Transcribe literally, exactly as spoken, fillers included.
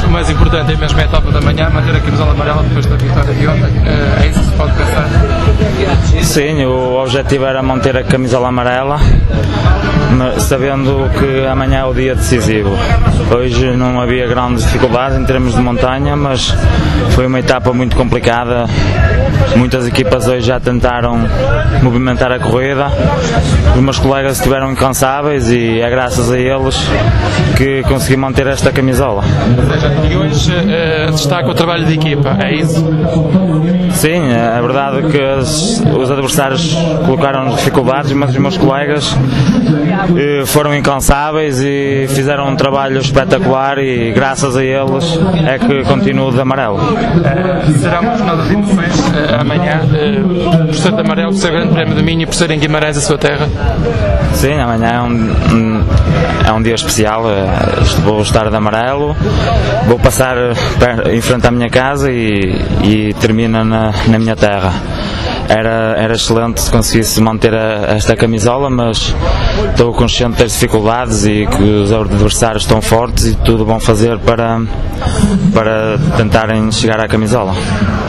o mais importante é mesmo a etapa da manhã, manter a camisola amarela depois da vitória de ontem. É isso que se pode pensar? Sim, o objetivo era manter a camisola amarela, sabendo que amanhã é o dia decisivo. Hoje não havia grandes dificuldades em termos de montanha, mas foi uma etapa muito complicada. Muitas equipas hoje já tentaram movimentar a corrida. Os meus colegas estiveram incansáveis e é graças a eles que consegui manter esta camisola. E hoje uh, destaca o trabalho de equipa, é isso? Sim, é verdade que os, os adversários colocaram dificuldades, mas os meus colegas eh, foram incansáveis e fizeram um trabalho espetacular e graças a eles é que continuo de amarelo. Uh, será uma jornada de emoções uh, amanhã, uh, por ser de amarelo, por ser o Grande Prémio do Minho e por ser em Guimarães, a sua terra? Sim, amanhã é um, um, é um dia especial. Vou estar de amarelo, vou passar em frente à minha casa e, e termina na, na minha terra. Era, era excelente se conseguisse manter a, esta camisola, mas estou consciente das dificuldades e que os adversários estão fortes e tudo vão fazer para, para tentarem chegar à camisola.